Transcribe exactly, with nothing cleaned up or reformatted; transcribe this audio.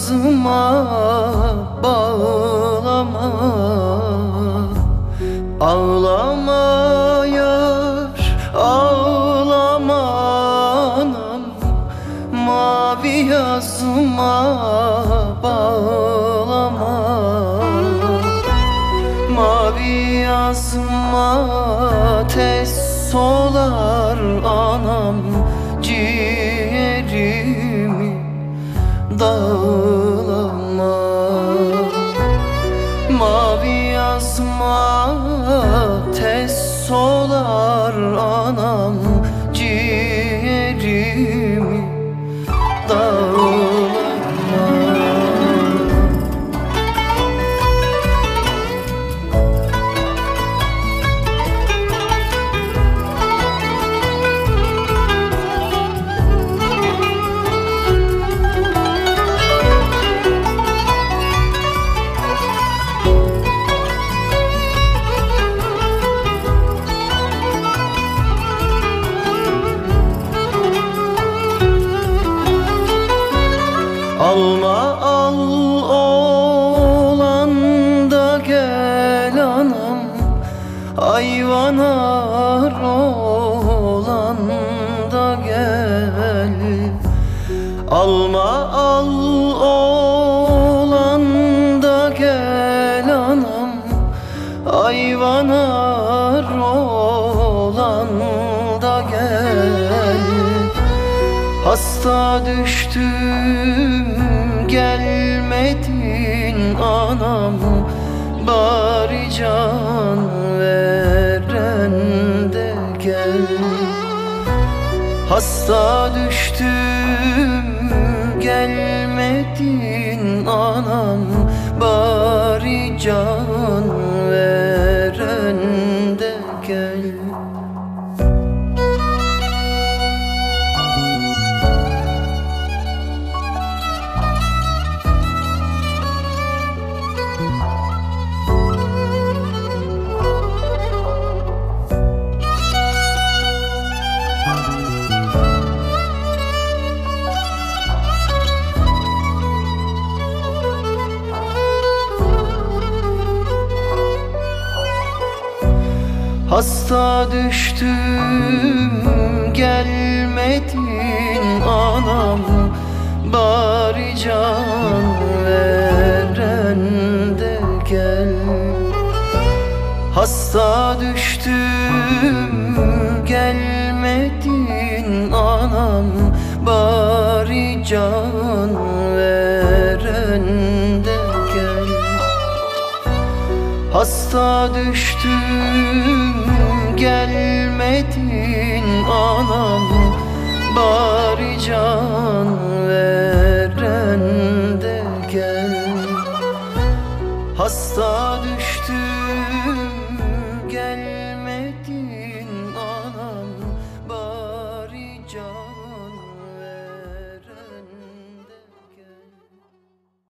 yazma bağlama, ağlama yar ağlama anam. Mavi yazma bağlama, mavi yazma tez solar anam. Ciğerimi dağlama, mavi yazma tez solar anam. Ciğerimi dağlama. Alma al oğlan da gel anam, ayvanar oğlan da gel. Alma al oğlan da gel anam, ayvanar oğlan da gel. Hasta düştüm gelmedin anam, bari can veren de gel. Hasta düştüm gelmedin anam, bari can veren de gel. Hasta düştüm gelmedin anam, bari can veren de gel. Hasta düştüm gelmedin anam, bari can veren de gel. Hasta düştüm gelmedin anam, bari can